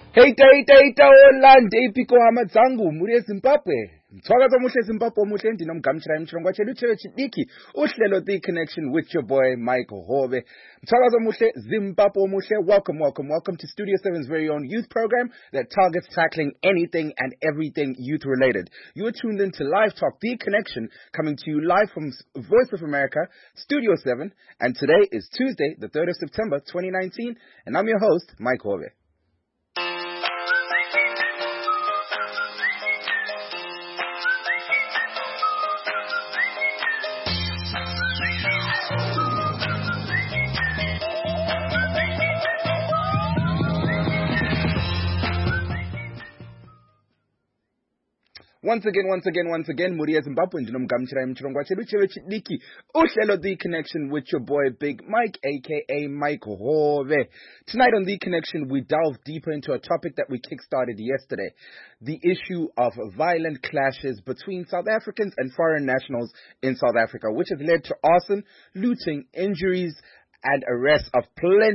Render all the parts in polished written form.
Heita Holland ipiko amadzangu muri Zimbabwe. Mthwakazo muhle Zimbabwe muhle ndinomgamshira emchirongwa chedu chidiki uhlelo The Connection with your boy Mike Hobe. Mthwakazo muhle Zimbabwe muhle. Welcome to Studio 7's very own youth program that targets tackling anything and everything youth related. You are tuned into Live Talk The Connection, coming to you live from Voice of America, Studio 7, and today is Tuesday, the 3rd of September 2019, and I'm your host Mike Hobe. Once again, Muria Zimbabwe, ndinomgamshira emchirongwa chedu chidiki uhlelo The Connection with your boy Big Mike, aka Mike Hove. Tonight on The Connection, we delve deeper into a topic that we kickstarted yesterday, the issue of violent clashes between South Africans and foreign nationals in South Africa, which has led to arson, looting, injuries, and arrests of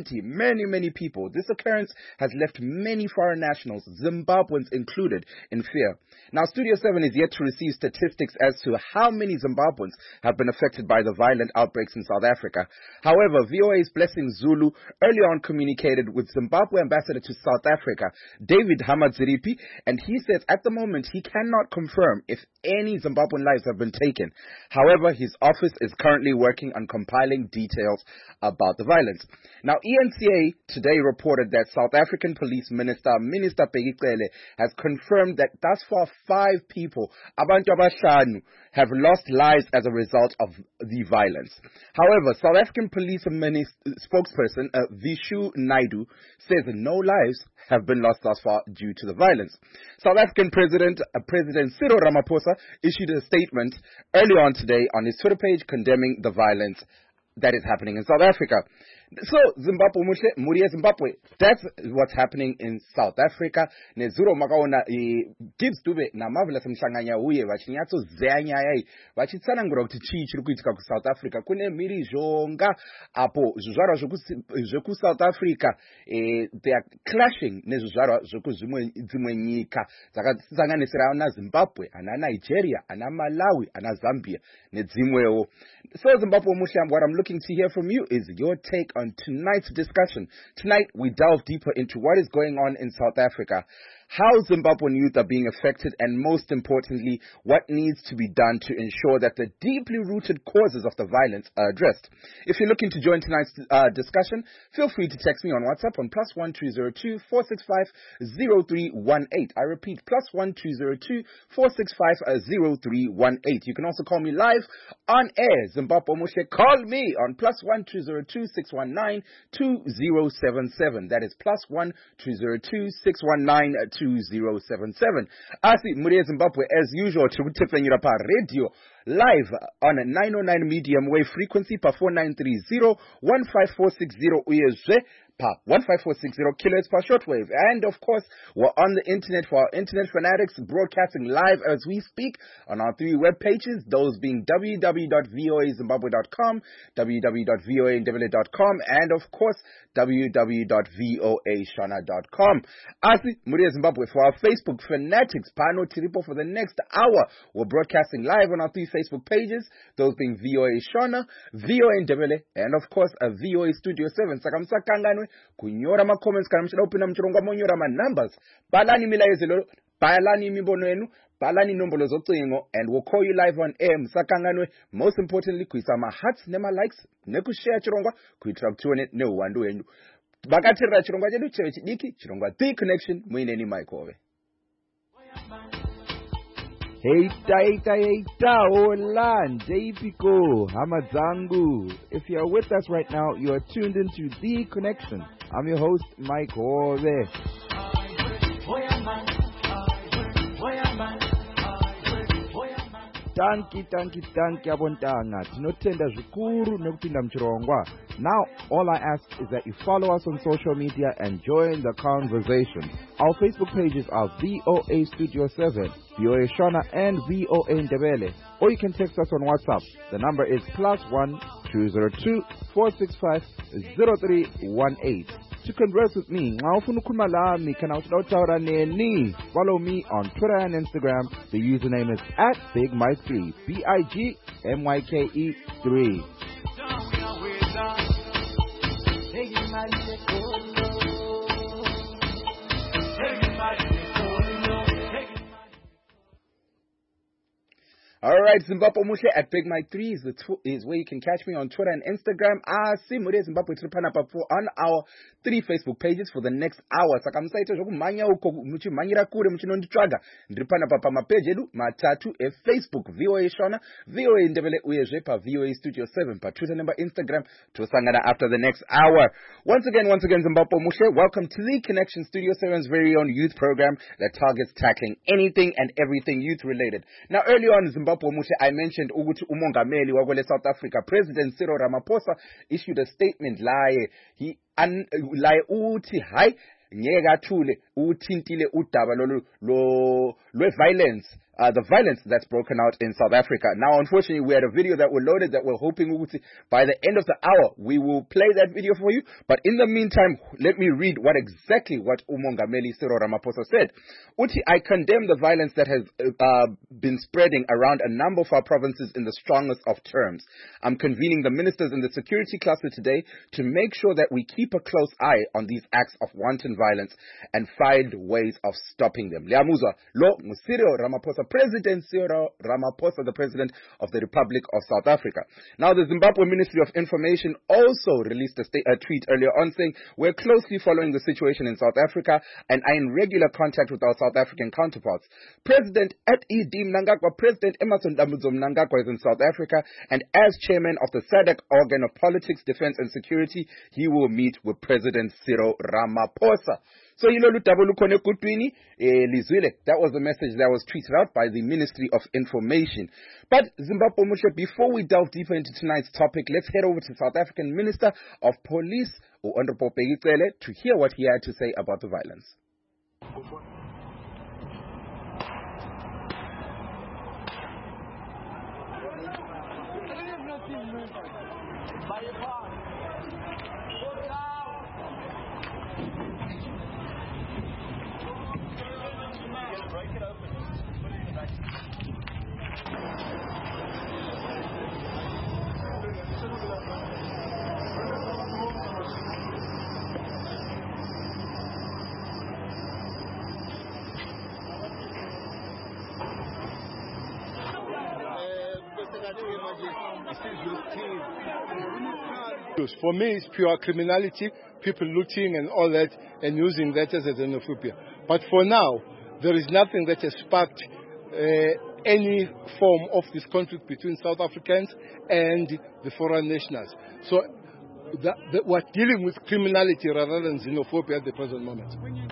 many people. This occurrence has left many foreign nationals, Zimbabweans included, in fear. Now, Studio 7 is yet to receive statistics as to how many Zimbabweans have been affected by the violent outbreaks in South Africa. However, VOA's Blessing Zulu early on communicated with Zimbabwe Ambassador to South Africa, David Hamadziripi, and he says at the moment he cannot confirm if any Zimbabwean lives have been taken. However, his office is currently working on compiling details about the violence. Now, ENCA today reported that South African Police Minister Bheki Cele has confirmed that thus far 5 people, abantu abahlanu, have lost lives as a result of the violence. However, South African Police spokesperson Vishu Naidu says no lives have been lost thus far due to the violence. South African President Cyril Ramaphosa issued a statement early on today on his Twitter page condemning the violence that is happening in South Africa. So, Zimbabwe, Muria Zimbabwe, that's what's happening in South Africa. Nezuro makaona Gibbs Dube na marvelous mshanganya uye vachinyatso zenya yai vachitsanangura kuti chii chiri kuitika ku South Africa. Kune mhirizhonga apo zvizvarwa zveku South Africa they are clashing nezvizvarwa zveku dzimwe nyika dzakasanganisira ana Zimbabwe, ana Nigeria, ana Malawi, ana Zambia nedzimwewo. So Zimbabwe Musham, what I'm looking to hear from you is your take on tonight's discussion. Tonight, we delve deeper into what is going on in South Africa, how Zimbabwean youth are being affected, and most importantly, what needs to be done to ensure that the deeply rooted causes of the violence are addressed. If you're looking to join tonight's discussion, feel free to text me on WhatsApp on +1202 465 0318. I repeat, +1202 465 0318. You can also call me live on air. Zimbabwe Mushe, call me on +1202 619 2077. That is +1202 619 2077. Asi Muria Zimbabwe, as usual, Chibutefenyira pa radio live on a 909 medium wave frequency pa 4930 15460 uyezve pa 15460 kilohertz per shortwave. And of course, we're on the internet for our internet fanatics, broadcasting live as we speak on our 3 web pages, those being www.voazimbabwe.com, www.voandebele.com, and of course www.voashana.com. Asi Muria Zimbabwe, for our Facebook fanatics, pano tiripo for the next hour. We're broadcasting live on our 3 Facebook pages, those being VOA Shona, VOA Ndebele, and of course a VOA Studio 7. Sakamsakanganwe kunyora ma comments kana mshida upina mchirongwa monyora ma numbers. Balani milayezelo, balani mibono yenu, balani nombolo zocingo, and we'll call you live on air. Msakanganwe, most importantly, kuisa ma hearts, nema likes, neku share chirongwa, kuitrack tuone ne uwandu yenu. Bakatira chirongwa jedu chidiki, chirongwa The Connection, mwineni Mike Hove. Heita, hola, Ipiko, Hamadzangu. If you are with us right now, you are tuned into The Connection. I'm your host, Mike Hove. Tanki abontanga. Tinotenda zvikuru nekupinda mchirongwa. Now, all I ask is that you follow us on social media and join the conversation. Our Facebook pages are VOA Studio 7, VOA Shona, and VOA Ndebele. Or you can text us on WhatsApp. The number is +1 202 465 0318. to converse with me. Follow me on Twitter and Instagram. The username is @BigMike3. BIGMYKE3. All right, Zimbabwe Mushe at Big Mike 3 is where you can catch me on Twitter and Instagram. Mure Zimbabwe on our 3 Facebook pages for the next hour. Saka msaita zvokumhanya uko muchimhanyira kure muchinonditsvaga. Ndiri panapa pamapeji edu matatu eFacebook VOA Shona, VOA Ndebele uyezve pa VOA Studio 7 pa Twitter number Instagram. Tosangana after the next hour. Once again Zimbabwe Mushe, welcome to the Connection Studio 7's very own youth program that targets tackling anything and everything youth related. Now earlier on Zimbabwe I mentioned ukuthi umongameli wakwele South Africa President Cyril Ramaphosa issued a statement laye uthi hayi ngeke athule uthintile udaba violence, the violence that's broken out in South Africa. Now, unfortunately, we had a video that we loaded that we're hoping by the end of the hour, we will play that video for you. But in the meantime, let me read what Umongameli Cyril Ramaphosa said. Uti, I condemn the violence that has been spreading around a number of our provinces in the strongest of terms. I'm convening the ministers in the security cluster today to make sure that we keep a close eye on these acts of wanton violence and find ways of stopping them. Liamuzwa, lo Cyril Ramaphosa, President Cyril Ramaphosa, the President of the Republic of South Africa. Now, the Zimbabwe Ministry of Information also released a tweet earlier on saying, we're closely following the situation in South Africa and are in regular contact with our South African counterparts. President President Emmerson Dambudzo Mnangagwa is in South Africa, and as chairman of the SADC organ of politics, defense and security, he will meet with President Cyril Ramaphosa. So, that was the message that was tweeted out by the Ministry of Information. But, Zimbabwe Mushe, before we delve deeper into tonight's topic, let's head over to South African Minister of Police, Honorable Bheki, to hear what he had to say about the violence. For me, it's pure criminality, people looting and all that, and using that as a xenophobia. But for now, there is nothing that has sparked any form of this conflict between South Africans and the foreign nationals. So we're dealing with criminality rather than xenophobia at the present moment.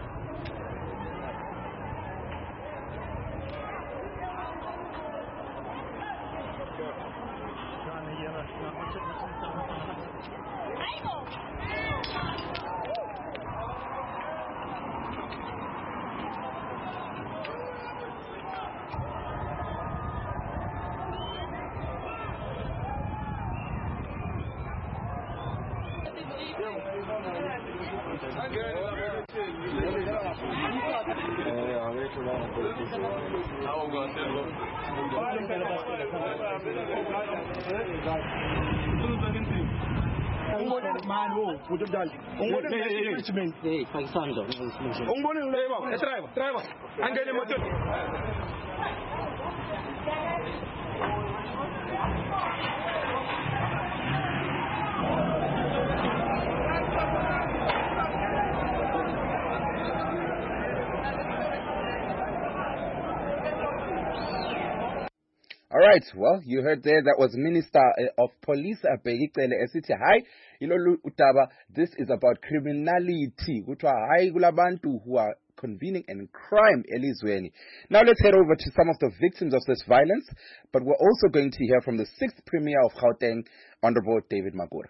All right, well, you heard there that was Minister of Police Bheki esithi hayi ilolu utaba, this is about criminality, kuthiwa hayi kulabantu who are convening and crime elizweni. Now let's head over to some of the victims of this violence, but we're also going to hear from the 6th Premier of Gauteng, Honorable David Makhura.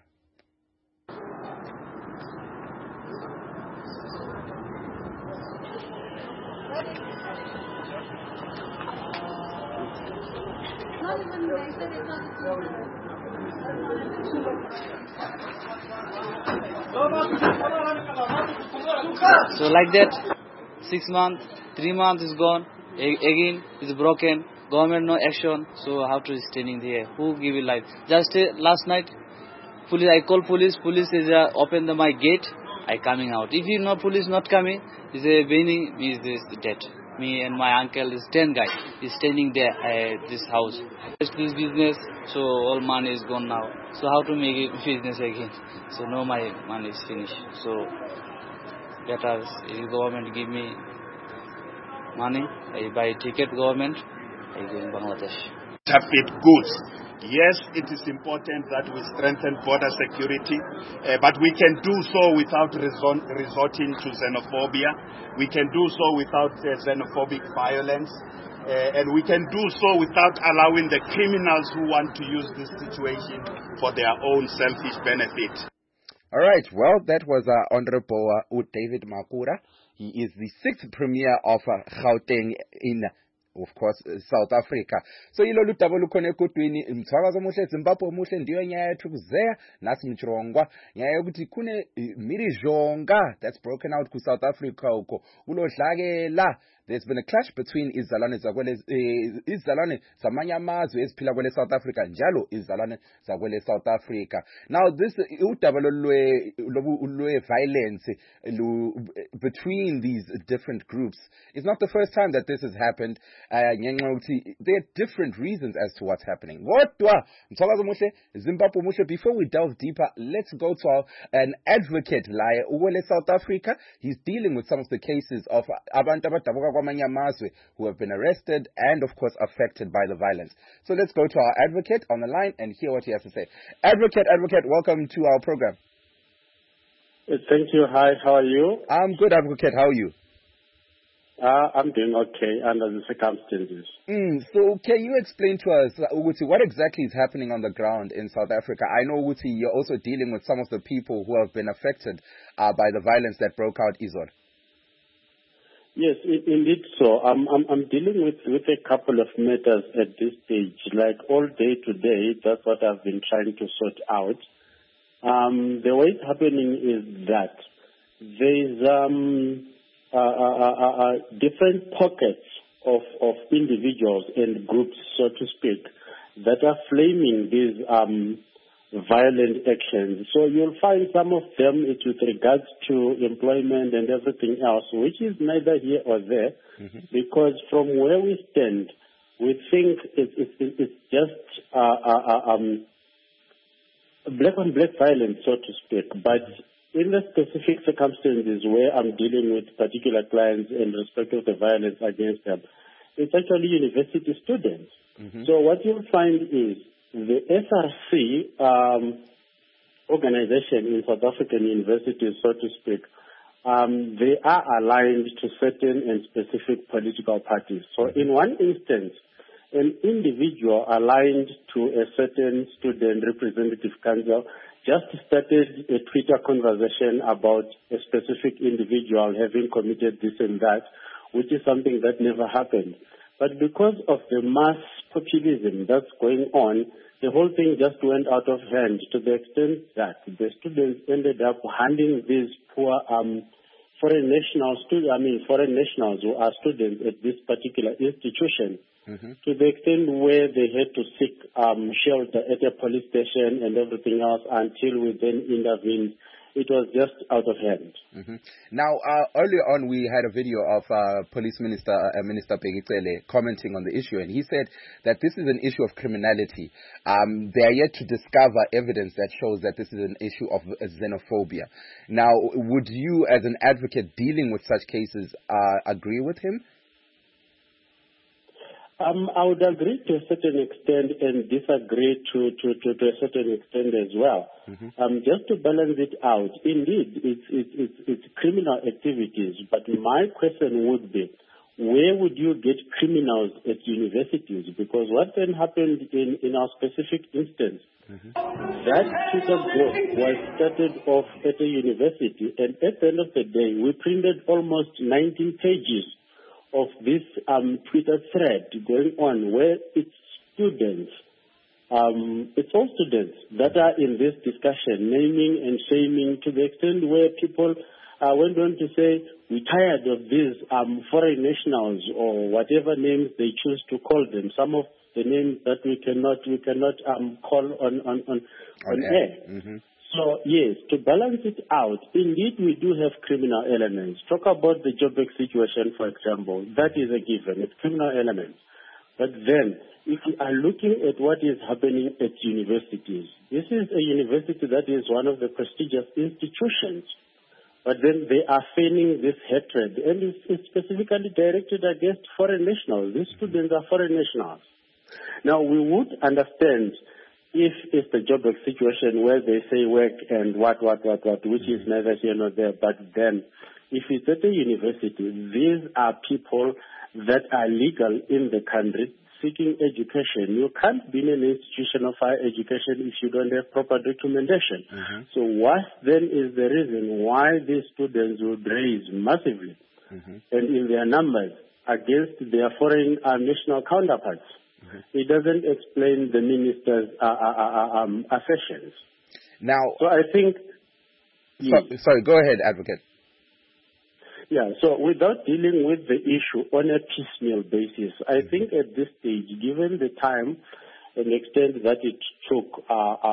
So like that, 6 months, 3 months is gone. Again, it's broken. Government no action. So how to standing there? Who give you life? Just last night, police. I call police. Police is open my gate. I coming out. If you know police not coming, is a beginning is this dead. Me and my uncle is 10 guys. Is standing there at this house. It's this business. So all money is gone now. So how to make it business again? So no, my money is finished. So better if government give me money, I buy ticket government, I go in Bangladesh. Counterfeit goods. Yes, it is important that we strengthen border security, but we can do so without resorting to xenophobia. We can do so without xenophobic violence. And we can do so without allowing the criminals who want to use this situation for their own selfish benefit. All right, well, that was Honorable David Makhura. He is the 6th Premier of Gauteng in, of course, South Africa. So ilolu daba lukhona egodweni mthwakazi omuhle Zimbabwe omuhle ndiyo nyaya yethu kuzeya nasi mchirongwa nyaya yokuthi khune mirizhonga that's broken out ku South Africa uko ulodlakela. There's been a clash between izalwane zamanye amazwe eziphila kwele South Africa njalo izalwane zakwele South Africa. Now this udaba lwe violence between these different groups is not the first time that this has happened. There are different reasons as to what's happening. Zimbabwe muhle. Before we delve deeper, let's go to an advocate laye ukwele South Africa. He's dealing with some of the cases of abantu abadabuka kwamanye amazwe who have been arrested and of course affected by the violence. So let's go to our advocate on the line and hear what he has to say. Advocate, welcome to our program. Thank you. Hi, how are you? I'm good, advocate. How are you? I'm doing okay under the circumstances. So can you explain to us, Uguti, what exactly is happening on the ground in South Africa? I know, Uguti, you're also dealing with some of the people who have been affected by the violence that broke out, Izor. Yes, indeed so. I'm dealing with a couple of matters at this stage. Like all day today, that's what I've been trying to sort out. The way it's happening is that there's different pockets of individuals and groups, so to speak, that are flaming these violent actions. So you'll find some of them it's with regards to employment and everything else, which is neither here or there, because from where we stand, we think it's just black on black violence, so to speak. But in the specific circumstances where I'm dealing with particular clients in respect of the violence against them, it's actually university students. So what you'll find is the SRC organization in South African universities, so to speak, they are aligned to certain and specific political parties. So in one instance, an individual aligned to a certain student representative council just started a Twitter conversation about a specific individual having committed this and that, which is something that never happened. But because of the mass populism that's going on, the whole thing just went out of hand to the extent that the students ended up handing these poor foreign nationals who are students at this particular institution to the extent where they had to seek shelter at a police station and everything else until we then intervened. It was just out of hand. Now, earlier on, we had a video of Police Minister Bheki Cele commenting on the issue, and he said that this is an issue of criminality. They are yet to discover evidence that shows that this is an issue of xenophobia. Now, would you, as an advocate dealing with such cases, agree with him? I would agree to a certain extent and disagree to a certain extent as well. Just to balance it out, indeed, it's criminal activities. But my question would be, where would you get criminals at universities? Because what then happened in our specific instance, that Twitter group was started off at a university, and at the end of the day, we printed almost 19 pages of this Twitter thread going on where it's students It's all students that are in this discussion, naming and shaming to the extent where people went on to say, we're tired of these foreign nationals or whatever names they choose to call them. Some of the names that we cannot call on air. Mm-hmm. So yes, to balance it out, indeed we do have criminal elements. Talk about the Joburg situation, for example. That is a given. It's criminal elements. But then, if we are looking at what is happening at universities, this is a university that is one of the prestigious institutions. But then they are feigning this hatred, and it's specifically directed against foreign nationals. These students are foreign nationals. Now, we would understand if it's the Joburg situation where they say work and what, which is neither here nor there. But then, if it's at a university, these are people that are legal in the country seeking education. You can't be in an institution of higher education if you don't have proper documentation. Mm-hmm. So what then is the reason why these students would raise massively and in their numbers against their foreign national counterparts? It doesn't explain the minister's assertions. Now, so I think... Sorry, go ahead, Advocate. Yeah, so without dealing with the issue on a piecemeal basis, I think at this stage, given the time and extent that it took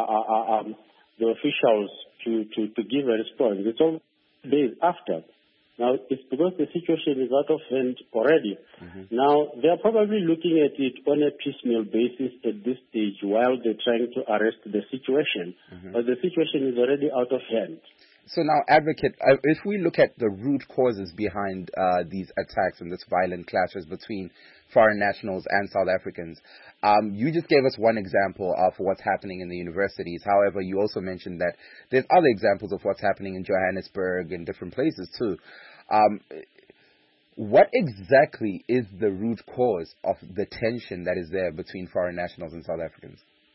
the officials to give a response, it's all days after. Now, it's because the situation is out of hand already. Now, they're probably looking at it on a piecemeal basis at this stage while they're trying to arrest the situation. But the situation is already out of hand. So now, Advocate, if we look at the root causes behind these attacks and this violent clashes between foreign nationals and South Africans, you just gave us one example of what's happening in the universities. However, you also mentioned that there's other examples of what's happening in Johannesburg and different places too. What exactly is the root cause of the tension that is there between foreign nationals and South Africans?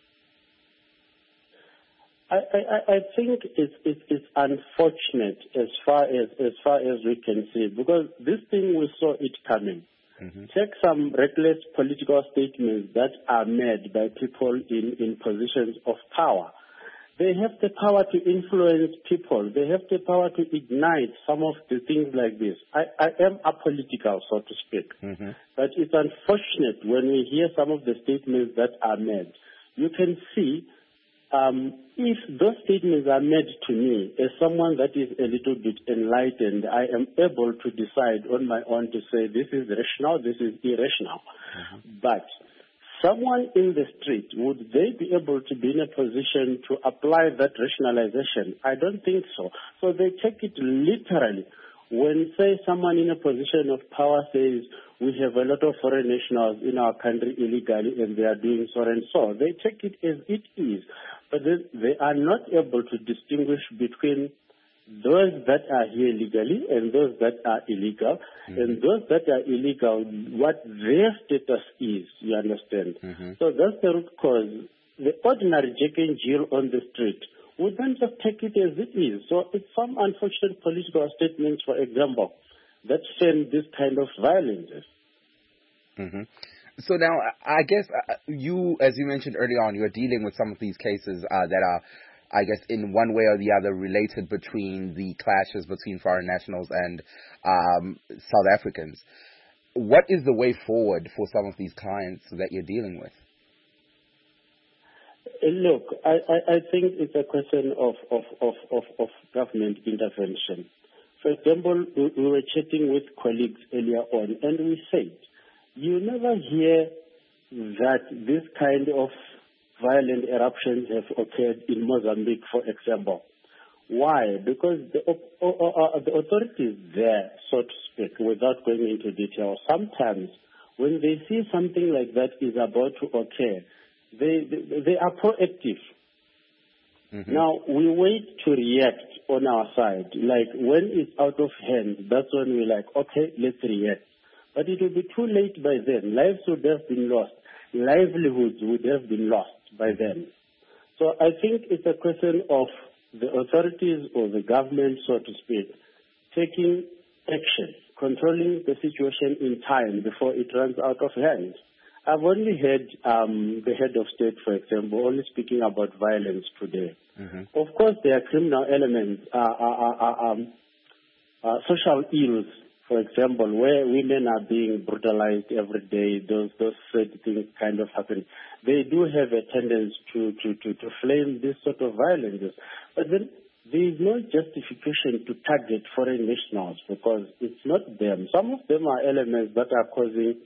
I think it's unfortunate as far as we can see, because this thing we saw it coming. Take some reckless political statements that are made by people in positions of power. They have the power to influence people. They have the power to ignite some of the things like this. I am apolitical, so to speak. But it's unfortunate when we hear some of the statements that are made. You can see if those statements are made to me as someone that is a little bit enlightened, I am able to decide on my own to say this is rational, this is irrational. But someone in the street, would they be able to be in a position to apply that rationalization? I don't think so. So they take it literally. When, say, someone in a position of power says, we have a lot of foreign nationals in our country illegally and they are doing so and so, they take it as it is. But they are not able to distinguish between those that are here legally and those that are illegal. And those that are illegal, what their status is, you understand? So that's the root cause. The ordinary Jack and Jill on the street would then just take it as it is. So it's some unfortunate political statements, for example, that send this kind of violences. So now, I guess you, as you mentioned earlier on, you're dealing with some of these cases that are, I guess, in one way or the other related between the clashes between foreign nationals and South Africans. What is the way forward for some of these clients that you're dealing with? Look, I think it's a question of government intervention. For example, we were chatting with colleagues earlier on, and we said, you never hear that this kind of violent eruptions have occurred in Mozambique, for example. Why? Because the authorities there, so to speak, without going into detail, sometimes when they see something like that is about to occur, they are proactive. Now, we wait to react on our side. Like, when it's out of hand, that's when we're like, okay, let's react. But it will be too late by then. Lives would have been lost. Livelihoods would have been lost by then. So I think it's a question of the authorities or the government, so to speak, taking action, controlling the situation in time before it runs out of hand. I've only heard the head of state, for example, only speaking about violence today. Of course, there are criminal elements, social ills, for example, where women are being brutalized every day. Those sad things kind of happen. They do have a tendency to flame this sort of violences. But then there is no justification to target foreign nationals because it's not them. Some of them are elements that are causing,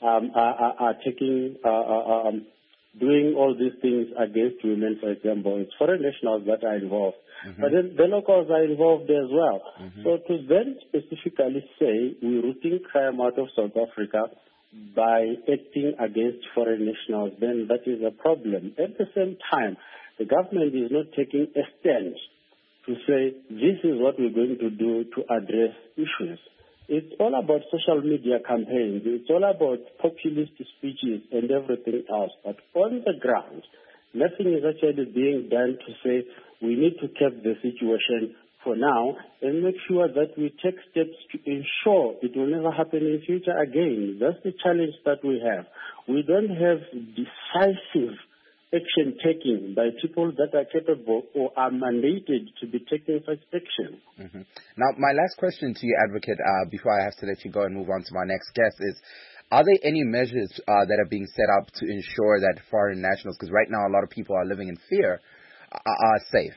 doing all these things against women, for example. It's foreign nationals that are involved. But then the locals are involved as well. So to then specifically say we're rooting crime out of South Africa by acting against foreign nationals, then that is a problem. At the same time, the government is not taking a stand to say this is what we're going to do to address issues. It's all about social media campaigns. It's all about populist speeches and everything else. But on the ground, nothing is actually being done to say we need to keep the situation for now and make sure that we take steps to ensure it will never happen in future again. That's the challenge that we have. We don't have decisive action taken by people that are capable or are mandated to be taking such action. Now, my last question to you, Advocate, before I have to let you go and move on to my next guest is, are there any measures that are being set up to ensure that foreign nationals, because right now a lot of people are living in fear, are safe?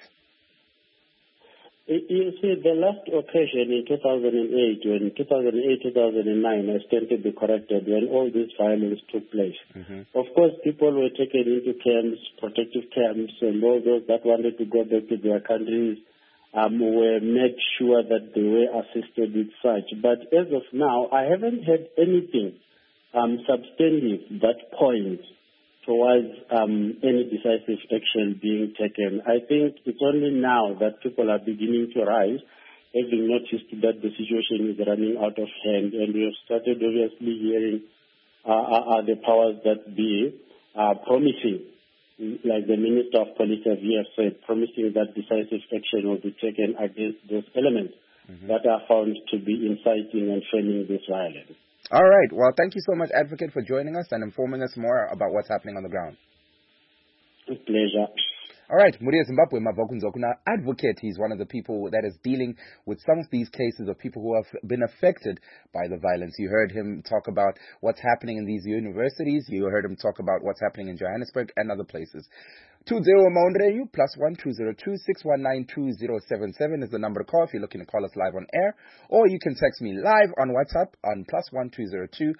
You see, the last occasion in 2008, when 2008-2009, I stand to be corrected, when all this violence took place. Of course, people were taken into camps, protective camps, and all those that wanted to go back to their countries were made sure that they were assisted with such. But as of now, I haven't had anything substantive that points towards any decisive action being taken. I think it's only now that people are beginning to rise, having noticed that the situation is running out of hand, and we have started obviously hearing the powers that be promising, like the Minister of Police have said, promising that decisive action will be taken against those elements that are found to be inciting and framing this violence. All right. Well, thank you so much, Advocate, for joining us and informing us more about what's happening on the ground. A pleasure. All right. Muria Zimbabwe Mavakunzokuna, Advocate. He's one of the people that is dealing with some of these cases of people who have been affected by the violence. You heard him talk about what's happening in these universities. You heard him talk about what's happening in Johannesburg and other places. 20 Maundreyu +12026192077 is the number to call if you're looking to call us live on air, or you can text me live on WhatsApp on +1202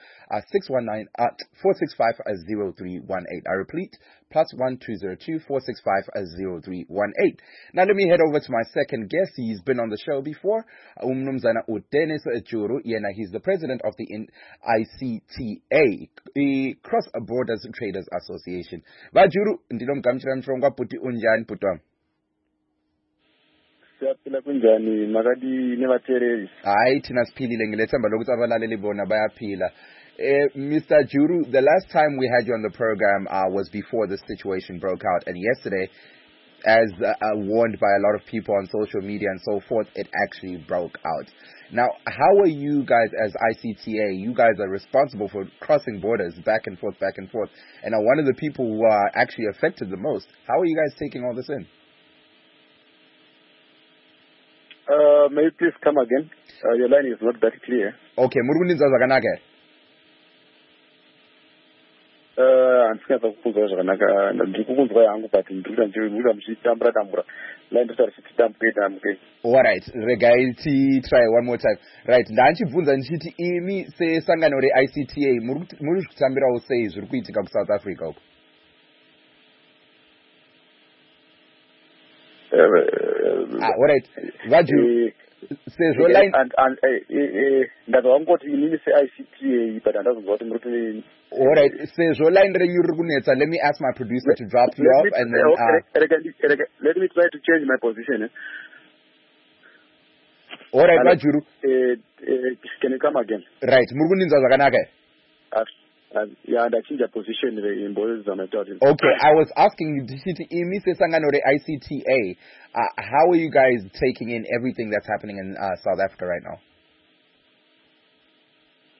465 I repeat, +1202 465 Now let me head over to my second guest. He's been on the show before. Umnumzana Dennis Juru. He's the president of the ICTA, the Cross Borders Traders Association. Vajuru ndilomgamchira mshongwa puti unjani putwa. Siyaphila kunjani makadi nebatereri. Hayi thina siphilile ngilethemba lokuthi abalaleli bona bayaphila. Mr. Juru, the last time we had you on the program was before this situation broke out, and yesterday, as warned by a lot of people on social media and so forth, it actually broke out. Now, how are you guys as ICTA? You guys are responsible for crossing borders back and forth, and are one of the people who are actually affected the most. How are you guys taking all this in? May you please come again? Your line is not that clear. Okay, Murugunizwa zakanake. Andisikaza kukuza zvakanaka ndikukunzwa yangu but ndikuita ndiuda muchitambura line ndosari alright, regai try one more time. Right, ndanchibvunza ndichiti imi sesangano reICTA muri kutambirawo sei zviri kuitika kuSouth Africa uko? Alright, Vaju, sezvo line ndazva ngoti inini seICTA but andazonzwa kuti muri. Alright, sezvo line renyu riri kunetsa, let me ask my producer to drop you off and then let me try to change my position. Alright, Vajuru. Can you come again? Right, muri kuninzwa zvakanaka. Yeah, ndachinja position imboyo dzamatauri. Okay, I was asking you to imi sesangano reICTA, how are you guys taking in everything that's happening in South Africa right now?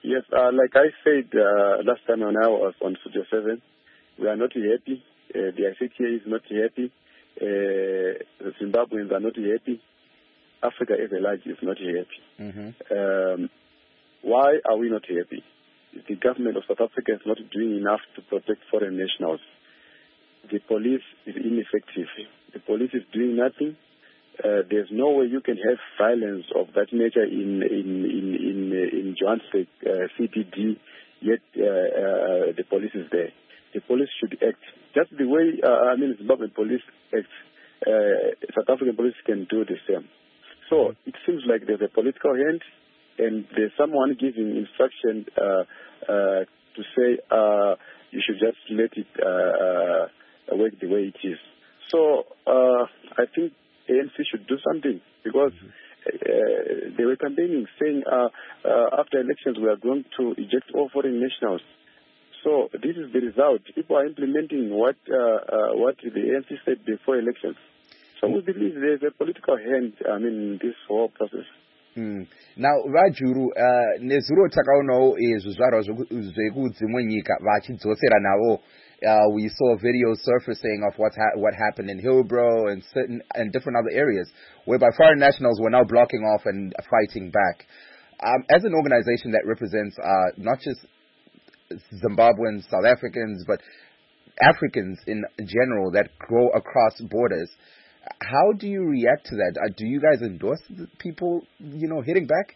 Yes, like I said last time when I was on Studio 7, we are not happy. The ICTA is not happy. The Zimbabweans are not happy. Africa as a large is not happy. Why are we not happy? The government of South Africa is not doing enough to protect foreign nationals. The police is ineffective. The police is doing nothing. There's no way you can have violence of that nature in Johannesburg CBD, yet the police is there. The police should act just the way Zimbabwean police act. South African police can do the same. So it seems like there's a political hand, and there's someone giving instruction to say you should just let it work the way it is. So I think ANC should do something, because they were campaigning saying after elections we are going to eject all foreign nationals. So this is the result. People are implementing what the ANC said before elections. So we believe there's a political hand in this whole process. Now vajuru nezuro takaonawo zvizvarwa zvekudzimwe nyika vachidzosera navo. We saw videos surfacing of what happened in Hillbrow and different other areas, whereby foreign nationals were now blocking off and fighting back. As an organization that represents not just Zimbabweans, South Africans, but Africans in general that grow across borders, how do you react to that? Do you guys endorse people, hitting back?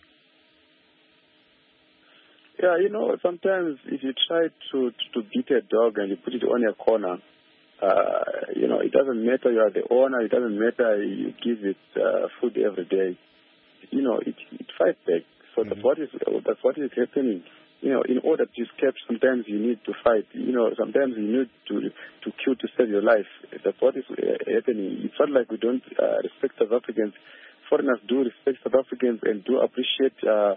Yeah, sometimes if you try to beat a dog and you put it on a corner, it doesn't matter you are the owner, it doesn't matter you give it food every day. It fights back. So that's what is happening. In order to escape, sometimes you need to fight. Sometimes you need to kill to save your life. That's what is happening. It's not like we don't respect South Africans. Foreigners do respect South Africans and do appreciate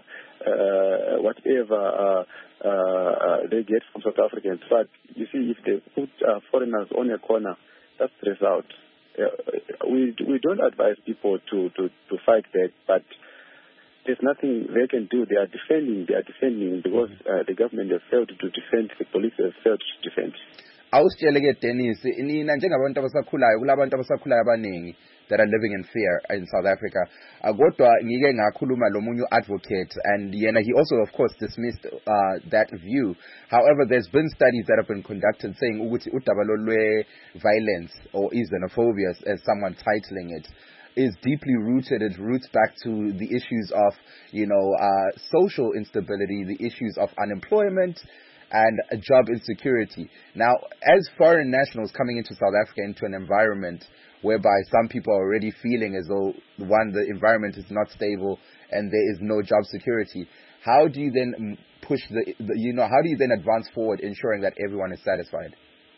whatever they get from South Africans. But you see, if they put foreigners on a corner, that's the result. We don't advise people to fight back, but there's nothing they can do. They are defending because the government has failed to defend, the police has failed to defend. Awusitshele-ke Dennis, nina njengabantu abasakhulayo kulabantu abasakhulayo abaningi that are living in fear in South Africa. Kodwa ngike ngakhuluma lomunye advocate, and he also of course dismissed that view. However, there's been studies that have been conducted saying ukuthi udaba lwe violence or xenophobia, as someone titling it, is deeply rooted. It roots back to the issues of social instability, the issues of unemployment and job insecurity. Now, as foreign nationals coming into South Africa, into an environment whereby some people are already feeling as though, the environment is not stable and there is no job security, how do you then push how do you then advance forward ensuring that everyone is satisfied?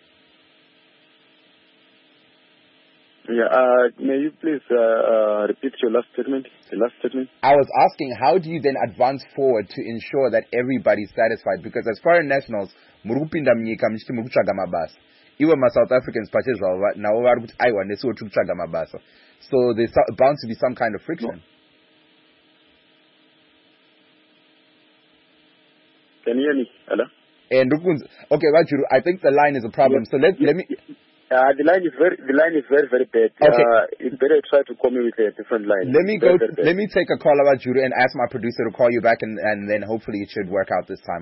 Yeah, may you please repeat your last statement? The last statement. I was asking, how do you then advance forward to ensure that everybody's satisfied? Because as foreign nationals, murupinda mnyika mchiti muruchaga mabasa. Iwe ma South Africans pachezwa nawo vari kuti aiwa nesuwo tikutsvaga mabasa. So there's bound to be some kind of friction. No. Can you hear me? Hello? Okay, Vajuru, I think the line is a problem. So let me. The line is very, very bad. Okay. It's better try to call me with a different line. Let me take a call about Juru and ask my producer to call you back, and then hopefully it should work out this time.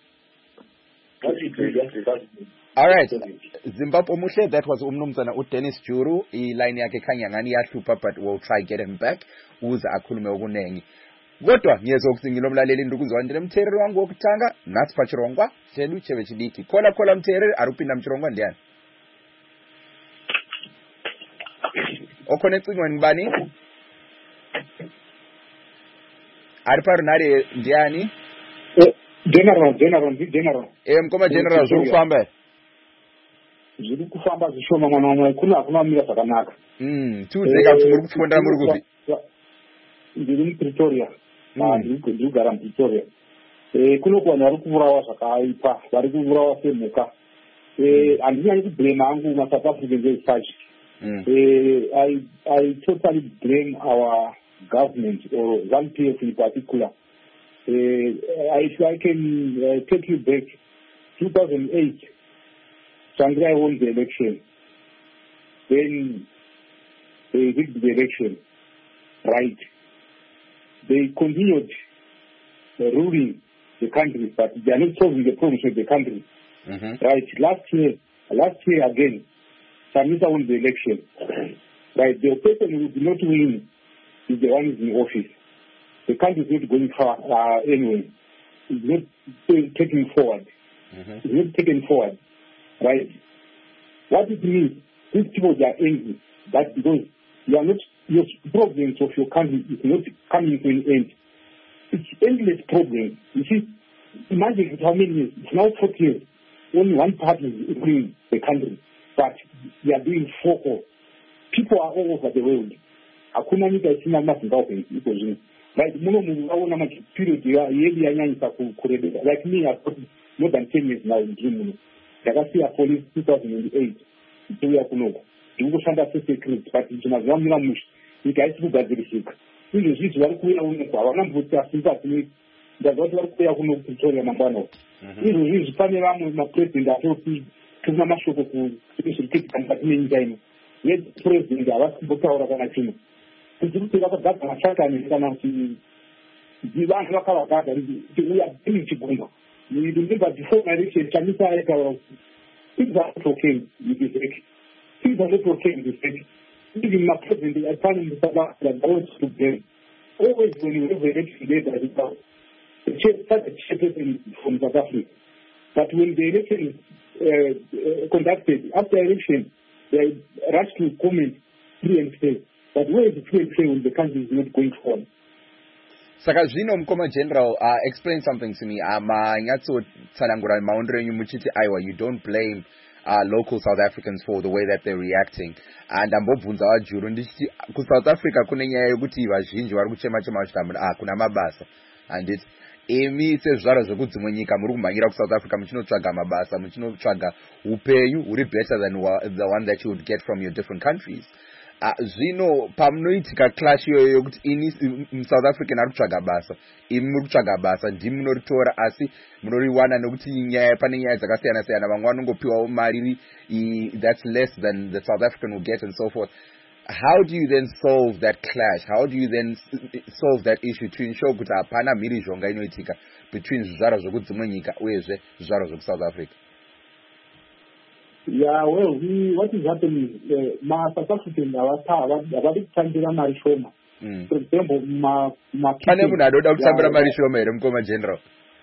All right. Zimbabwe Omuhle, that was Umnumzana Dennis Juru. Line yake kanyangani yahlupha, but we'll try get him back. Uza akhulume okunengi. Kodwa ngiyezokuthi ngilomlaleli ndukuzwa ndile mthereri wangu wokuthanga nathi pachirongwa hlelu cheve chidiki. Khola mthereri arupinda mchirongwa ndiyani. Okhona ecingweni ngibani? Ari parunare ndiyani? General. Mkoma general zvikufamba. Zviri kufamba zvishoma mwana wamwe kuna mira zvakanaka. Tiudzeka kuti muri kufunda muri kupi? Ndiri muPretoria. Ndiri kugara muPretoria. Kuno kuvanhu vari kuvurawa zvakaipa, vari kuvurawa semhuka. Handinyanyi kublame hangu maSouth Africans as such. I totally blame our government or ZANU-PF in particular. if I can take you back, 2008, Tsvangirai won the election. Then they did the election, right? They continued ruling the country, but they are not solving the problems of the country. Right? Last year again, Samisa won the election. Right? The person who did not win is the one who is in office. The country is not going far anyway. It's not taking forward. It's not taken forward. Right? What it means, these people are angry. That because you are not, your problems of your country is not coming to an end. It's endless problem. You see, imagine how many years. It's now 40 years. Only one party is ruling the country, but they are doing 4 People are all over the world. Hakuna nyika isina maZimbabwe iko zvino. Right, muno mukaona period yedu yanyanyisa kurebeka. Like me, I've got more than 10 years now in June. Ndakasiya police 2008. Ndikuya kunoko. Ndikushanda security, but ndinazvamira musha. Nyika haisi kugadzirisika. Izvo zvizvi vari kuuya unoko. Havana mvutsa sympathy. Ndazvati vari kuuya kuno Pretoria mangwana. Izvo zvizvi pane vamwe mapresident atoti tuna mashoko kuzvichitika mukati menyika ino. President havasi kumbotaura kana chino. Kuti vakagadzira mashakani kana kuti vanhu vakavagadzira kuti uya ndini chigumba. Remember before my election, Chamisa ayataura kuti things are not okay with this election. Things are not okay with this election. Even my president, I found in South Africa, I want to blame. Always when you have an election, there's a chairperson from South Africa. But when the election is conducted, after election, they rush to comment free and fair. But where is the free and fair when the country is not going forward? Saka zvino mukoma general, explain something to me. Nyatso-tsanangura maondero enyu muchiti aiwa, you don't blame local South Africans for the way that they're reacting. And ambobvunza wajuru ndichiti ku South Africa kune nyaya yekuti vazhinji vari kuchema-chema vachitambura kuna mabasa. And imi sezvaro zvekudzimwe nyika muri kumhanyira ku South Africa muchinotsvaga mabasa, muchinotsvaga upenyu huri better than the one that you would get from your different countries. Zvino pamunoitika clash iyoyo yokuti ini South African ari kutsvaga basa, imi muri kutsvaga basa, ndimi munoritora asi munoriwana nokuti pane nyaya dzakasiyana siyana, vamwe vanongopiwawo mari that's less than the South African will get and so forth. How do you then solve that clash? How do you then solve that issue to ensure kuti hapana mhirizhonga inoitika between zvizvaro zvekudzimwe nyika uyezve zvizvaro zveku South Africa? Yeah, well, what is happening is, South African havadi kutambira mari shoma. For example, pane munhu adoda kutambira mari shoma here mukoma general?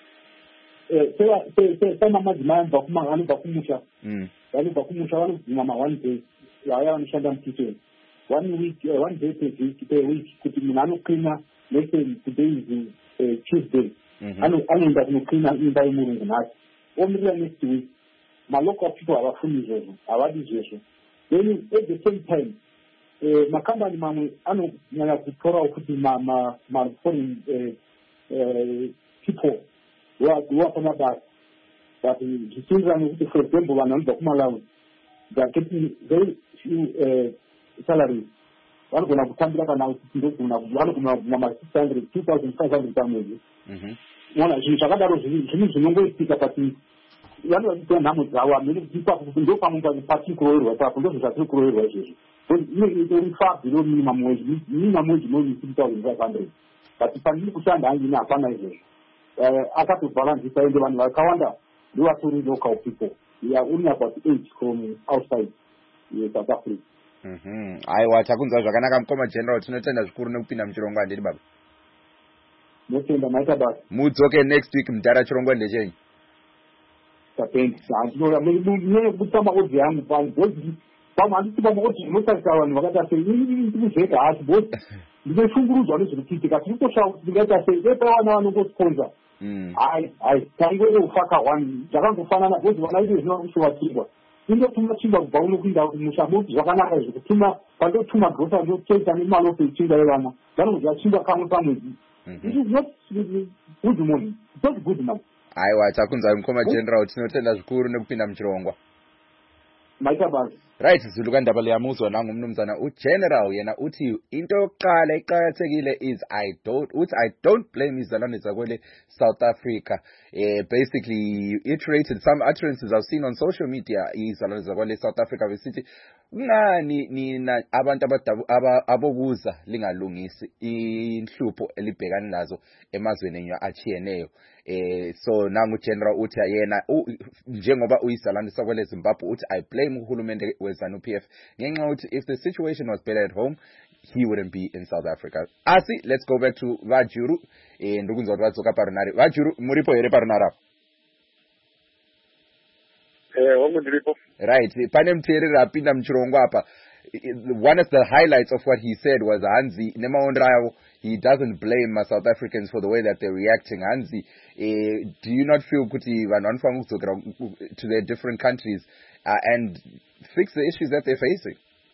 Pana madzimai anobva kumusha. Vanobva kumusha vanodzima ma-1 day. Vaya vanoshanda mukitchen. 1 week, 1 day per week. Kuti munhu anoklina, let's say today is Tuesday. Anoenda kunoklina imba yemurungu nhasi. Omurira next week. Local people havafuni izvozvo, havadi izvozvo. Then at the same time, makambani mamwe anonyanya kutorawo kuti foreign people wapa mabasa. But zvichienderana nekuti, for example, vanhu vanobva kuMalawi, they are getting very few salaries. Vanogona kutambira kana vanogona ma-600, 2,500 pamwedzi. Zvinhu zvakadaro zvinhu zvinongoitika pati vanhu vachiita nhamo dzavo hamene kuchipa kuti ndopamwe pati kuroverwa ipapo ndozvo zvatiri kuroverwa izvozvo. Iri far below minimum wage maybe 3,500. But pandiri kushanda hangu ine hapana izvozvo. Akatobhalansisa ende vanhu vakawanda ndovatori local people. We are only about 8 from outside South Africa. Aiwa, takunzwa zvakanaka mukoma general, tinotenda zvikuru nekupinda muchirongwa ndiri baba. Notenda maita basa. Mudzoke next week mudhara chirongwa ndechenyu. Kuta maodzi yangu pamwe handisi pamaodzi zvinotarisa vanhu vakaita sei ndikuzveka hasi bhozi ndinoshungurudzwa nezviri kuitika tiri kutoshawa kuti ndingaita sei vana vanongosponza tangoufaka 1 zvakangofanana bhozi vana ide zvino kushuva chingwa indotuma chingwa kubva uno kuinda kumusha moti zvakanaka izvi kutuma pandotuma grosa ndotoita nemalope echingwa yevana vanongodya chingwa kamwe pamwedzi. This is not good money. It's not good money. Aiwa, takunzwa mukoma general, tinotenda zvikuru nekupinda muchirongwa. Maita basa. Right, Zulu kandaba liyamuzwa nangumnumzana uGeneral yena uthi into yokuqala eqhakathekile is I don't blame izalwane zakwele South Africa. Basically you iterated some utterances I've seen on social media izalwane zakwele South Africa besithi ngani nina abantu abokuza lingalungisi inhlupho elibhekana nazo emazweni achiyeneyo. So nangu General uthi yena njengoba uyizalwane sakwele Zimbabwe uthi I blame uhulumende weZANU-PF ngenxa uthi if the situation was better at home he wouldn't be in South Africa. Let's go back to Vajuru ndukunzwa kuti vatsoka parunare. Vajuru muripo here parunara? Right, pane mteereri apinda muchirongo apa. One of the highlights of what he said was Hanzi nemaondrayo he doesn't blame South Africans for the way that they're reacting. Hanzi, do you not feel kuti vanhu vanofanira kudzokera to their different countries and fix the issues that they're facing?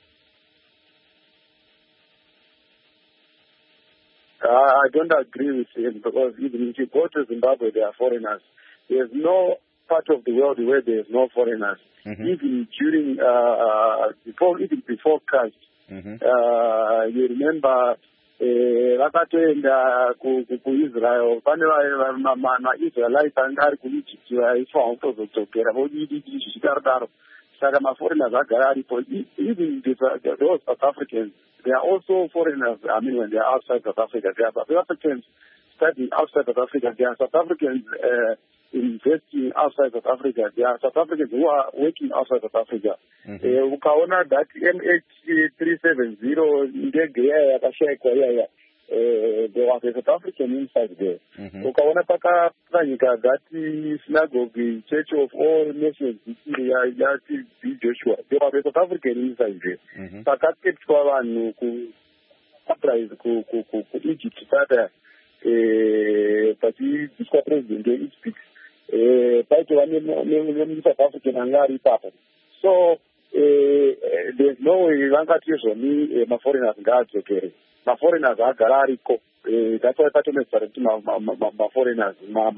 I don't agree with him, because even if you go to Zimbabwe, there are foreigners. There's no part of the world where there's no foreigners. Even during, before Christ, you remember vakatoenda kuisrael pane maisraelites anga ari kuegypt vaifa kutozodzokera vodidididaro saka maforeigners agara aripo. Even those South Africans, they are also foreigners. I mean, when they are outside South Africa, they are South Africans studying outside South Africa. There are South Africans investing outside South Africa. There are South Africans who are working outside South Africa. Ukaona that MH370 ndege yaya yakashayikwa yaya, there was a South African inside there. Ukaona pakanyika that synagogue, Church of All Nations, yati Joshua, there was a South African inside there. Pakaketwa vanhu surprise ku Egypt tata pachidzidziswa president weEgypt paitova South African anga ari ipapo. So there's no way vangati izvoni maforeigners ngaadzokere. Maforeigners agara ariko. That's why patomedzisa kuti maforeigners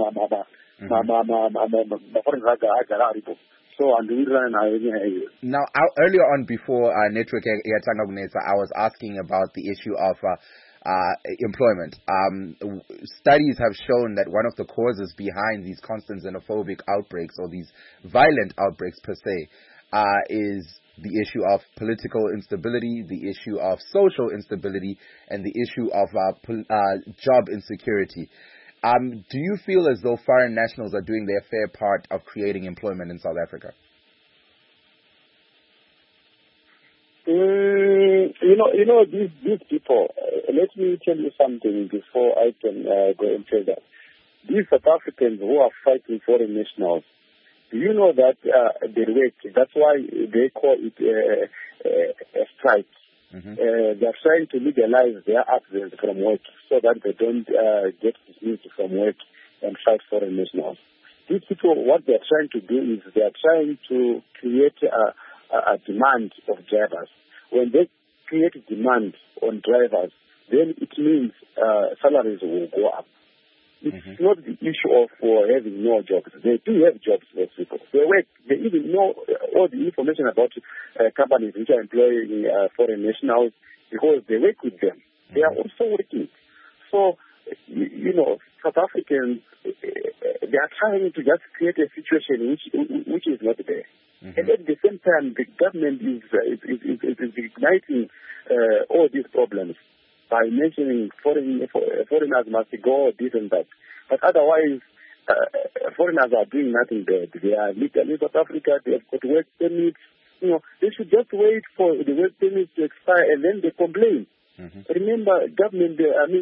maforeigners agara aripo. So now, earlier on, before network yatanga kunetsa, I was asking about the issue of employment. Studies have shown that one of the causes behind these constant xenophobic outbreaks, or these violent outbreaks per se, is the issue of political instability, the issue of social instability, and the issue of job insecurity. Do you feel as though foreign nationals are doing their fair part of creating employment in South Africa? These people, let me tell you something before I can go and say that. These South Africans who are fighting foreign nationals, do you know that they work? That's why they call it a strike. They're trying to legalize their absence from work so that they don't get dismissed from work and fight foreign nationals. These people, what they're trying to do is they're trying to create a demand of drivers. When they create a demand on drivers, then it means salaries will go up. It's not the issue of having no jobs. They do have jobs, those people. They work. They even know all the information about companies which are employing foreign nationals because they work with them. They are also working. So, South Africans, they are trying to just create a situation which is not there. And at the same time, the government is igniting all these problems by mentioning foreigners must go, this and that. But otherwise, foreigners are doing nothing there. They are legal in South Africa, they have got work permits. They should just wait for the work permits to expire and then they complain. Remember, government,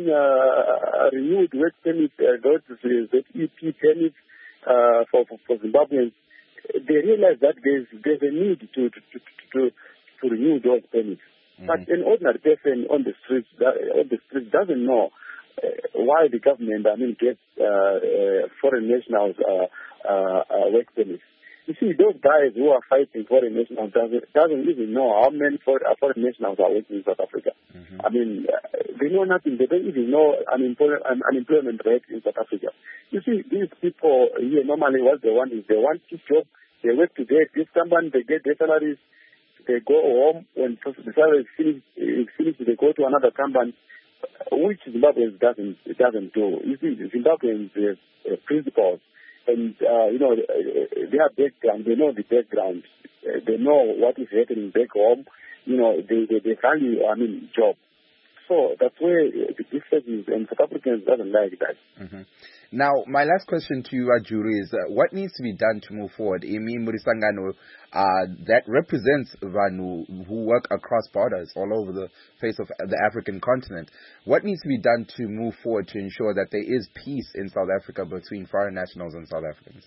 renewed work permits, those EP permits for Zimbabweans. They realize that there's a need to renew those permits. But an ordinary person on the street doesn't know why the government, gets foreign nationals work permits. You see, those guys who are fighting foreign nationals doesn't even know how many foreign nationals are working in South Africa. They know nothing. They don't even know unemployment rate in South Africa. You see, these people here, normally what they want is they want to job, they work to get this company, they get their salaries. they go home. When the salary is finished, they go to another company, which Zimbabweans doesn't do. You see, Zimbabweans have principles, and they have background. They know the background. They know what is happening back home. They value, job. So that's where the difference is, and South Africans doesn't like that. Mm-hmm. Now, my last question to you, Ajuru, is what needs to be done to move forward? Imi Murisangano, that represents Vanu who work across borders all over the face of the African continent. What needs to be done to move forward to ensure that there is peace in South Africa between foreign nationals and South Africans?